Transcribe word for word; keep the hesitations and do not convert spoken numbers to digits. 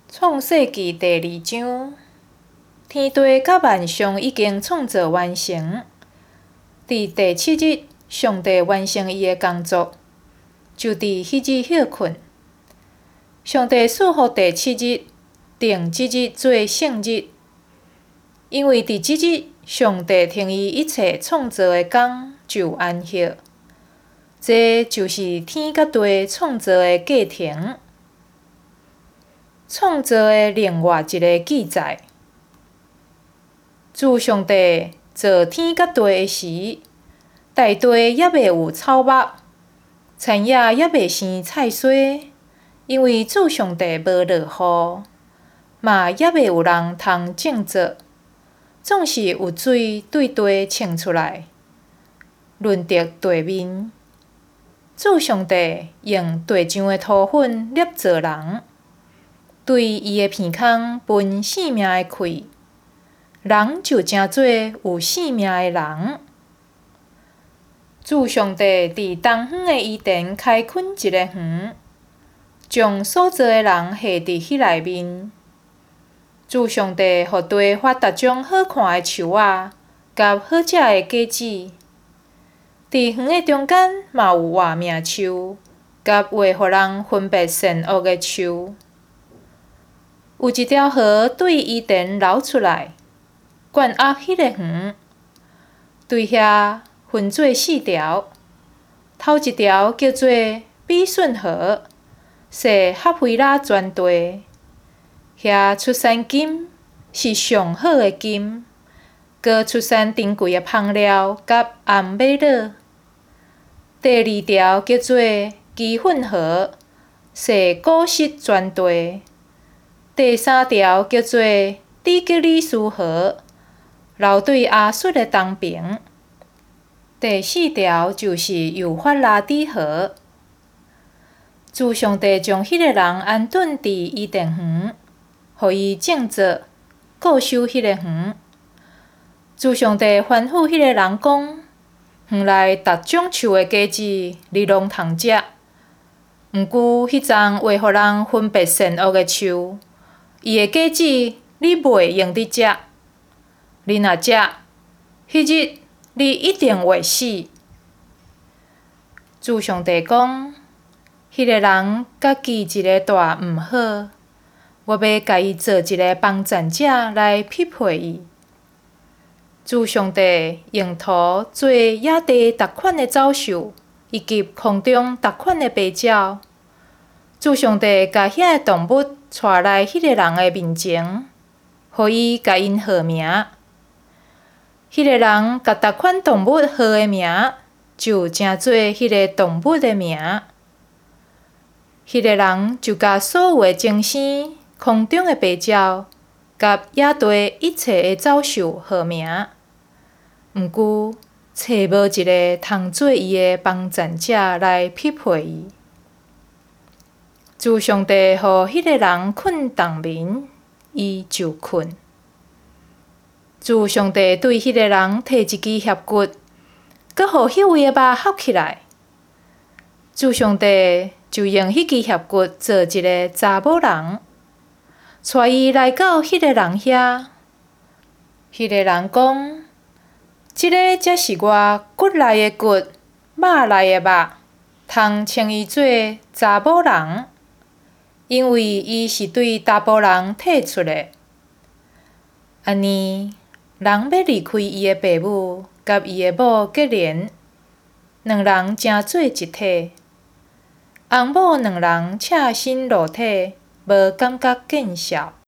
创世纪第二章，天地甲万象已经创造完成。伫第七日，上帝完成伊的工作，就伫迄日休困。上帝赐予第七日，定即日做圣日，因为伫即日，上帝停伊一切创造的工就安息。这就是天甲地创造的过程。创造的另外一个记载，自上帝造天甲地的时，大地还未有草木，田野还未生菜苕，因为主上帝无落雨，嘛还未有人通种植，总是有水对地冲出来，润泽地面。主上帝用地上的土粉捏造人。对伊的鼻孔分生命的气，人就成做有生命的人。主上帝伫东方的伊甸开垦一个园，将所造的人下伫迄内面。主上帝互地发逐种好看的树仔，甲好食的果子。伫园的中间嘛有活命树，甲会互人分别善恶的树。有一条河对伊甸流出来，灌压迄个园，对遐分做四条。头一条叫做比顺河，是哈菲拉全地，遐出产金，是上好的金，阁出产珍贵的香料甲红玛瑙。第二条叫做基粉河，是古实全地。第三条叫做底格里斯河，流对亚述的东边。第四条就是幼发拉底河。主上帝将迄个人安顿伫伊甸园，互伊种植、固守迄个园。主上帝吩咐迄个人讲：园内逐种树的果子，你拢通食，毋过迄丛会互人分别善恶的树。伊的果子你袂用得食，你若食，迄日你一定会死。主上帝讲，迄个人甲记一个大毋好，我要甲伊做一个帮战者来匹配伊。主上帝用土做野地逐款的走兽，以及空中逐款的飞鸟。主上帝甲遐个动物带来迄个人的面前，互伊甲因号名。迄个人甲逐款动物号的名，就成做迄个动物的名。迄个人就甲所有的精生、空中的飞鸟，甲野地一切的走兽号名。毋过，找无一个通做伊的帮战者来匹配伊。主上帝互迄个人困冬眠，伊就困。主上帝对迄个人摕一支肋骨，佮互迄位的肉合起来。主上帝就用迄支肋骨做一个查某人，带伊来到迄个人遐。迄个人讲：即个才是我骨内的骨，肉内的肉，通称伊做查某人。因为伊是对查甫人摕出的。安尼，人要离开伊的爸母，甲伊的某结连，两人成做一体。翁某两人赤身裸体，无感觉见笑。